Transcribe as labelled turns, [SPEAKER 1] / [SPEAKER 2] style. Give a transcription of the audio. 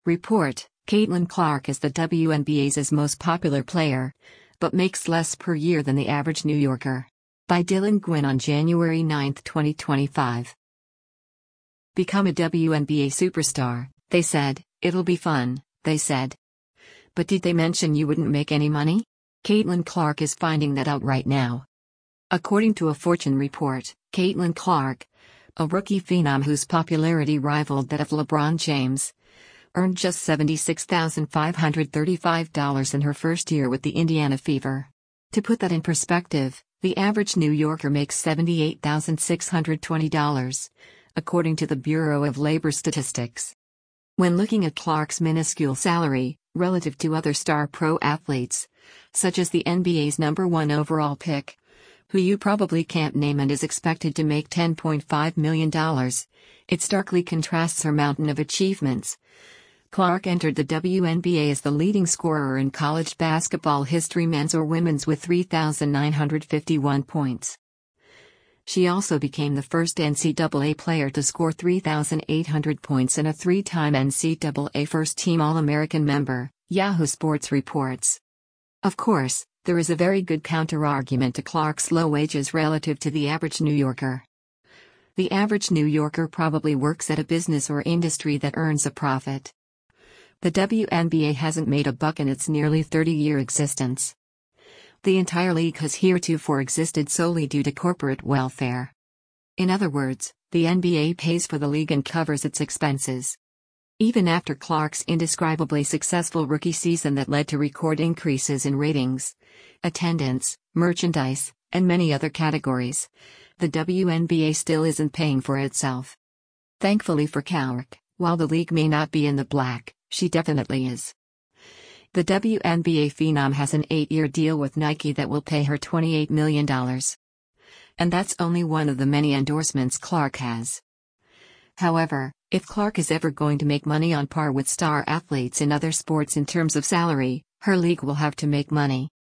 [SPEAKER 1] Report: Caitlin Clark is the WNBA's most popular player, but makes less per year than the average New Yorker. By Dylan Gwynn on January 9, 2025. Become a WNBA superstar, they said. It'll be fun, they said. But did they mention you wouldn't make any money? Caitlin Clark is finding that out right now. According to a Fortune report, Caitlin Clark, a rookie phenom whose popularity rivaled that of LeBron James, earned just $76,535 in her first year with the Indiana Fever. To put that in perspective, the average New Yorker makes $78,620, according to the Bureau of Labor Statistics. When looking at Clark's minuscule salary, relative to other star pro athletes, such as the NBA's #1 overall pick, who you probably can't name and is expected to make $10.5 million, it starkly contrasts her mountain of achievements. Clark entered the WNBA as the leading scorer in college basketball history, men's or women's, with 3,951 points. She also became the first NCAA player to score 3,800 points and a three-time NCAA first-team All-American member, Yahoo Sports reports. Of course, there is a very good counter-argument to Clark's low wages relative to the average New Yorker. The average New Yorker probably works at a business or industry that earns a profit. The WNBA hasn't made a buck in its nearly 30-year existence. The entire league has heretofore existed solely due to corporate welfare. In other words, the NBA pays for the league and covers its expenses. Even after Clark's indescribably successful rookie season that led to record increases in ratings, attendance, merchandise, and many other categories, the WNBA still isn't paying for itself. Thankfully for Clark, while the league may not be in the black, she definitely is. The WNBA phenom has an 8-year deal with Nike that will pay her $28 million. And that's only one of the many endorsements Clark has. However, if Clark is ever going to make money on par with star athletes in other sports in terms of salary, her league will have to make money.